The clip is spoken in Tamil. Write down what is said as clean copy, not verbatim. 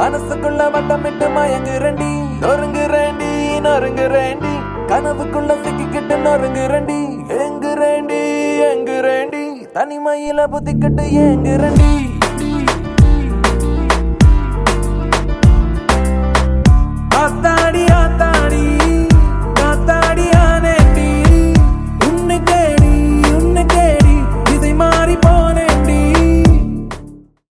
மனசுக்குள்ள வட்டமிட்டு மயங்குறண்டி நொறுங்குறேண்டி நொறுங்குறேண்டி கனவுக்குள்ள சிக்கிக்கிட்டு நொறுங்குறண்டி எங்குறேண்டி எங்குறேண்டி தனிமையில புத்திக்கிட்டு ஏங்குறண்டி